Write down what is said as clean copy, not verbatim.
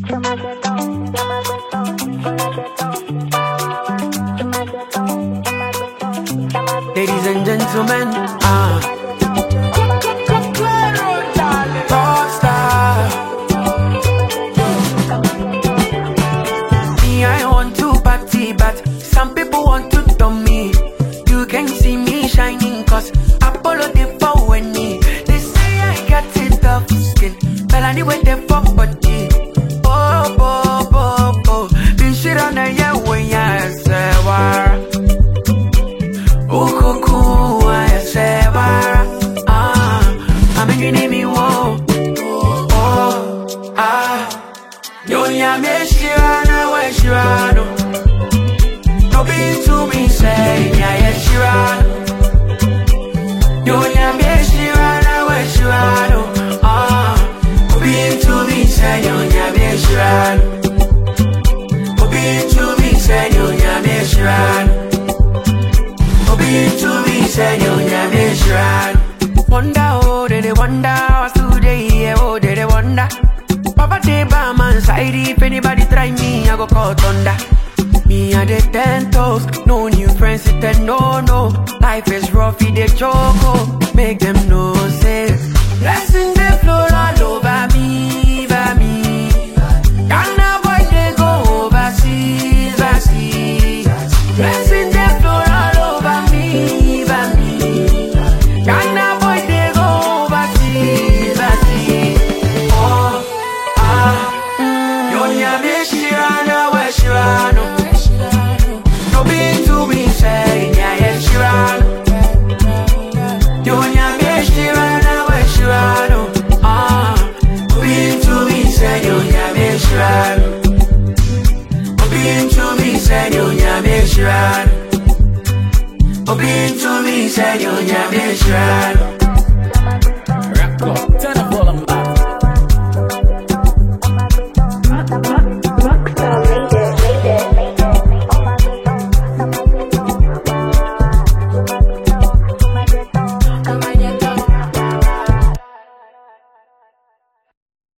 Ladies and gentlemen, Rockstar. Me, I want to party, but some people want to dumb me. You can see me shining, cause Apollo they for when me. They say I got it tough skin, but anyway they for body. Oh, oh, oh, oh. This shit on the yeah when I say war. Oh, cuckoo, I say war. I'm making me whoa. Oh, yo, ya me shirana, where shirano. No be to me say, yeah, shirano. Yo, ya me shirana, where shirano. No be to me say, yo, ya me shirano. No be to me say, yo, ya me shirano. No be to me say, yo, ya me shirano. Wonder, oh, they wonder, what's today, yeah, oh, they wonder. Papa, they by my side, if anybody try me, I go call thunder. Me and the 10 toes, no new friends, it a no. Life is rough, it a choco, make them know, say. Blessing the floor all over me, Ghana boy, they go overseas. Blessing the floor all over me, Ghana boy, they go overseas. Oh, yo, ya me shirana, where shirano. No be to me say, yeah, shirano. Yo, ya me shirana, where shirano. No be to me say, yo, ya me shirano. No be to me say, yo, ya me shirano. No be to me say, yo, ya me shirano.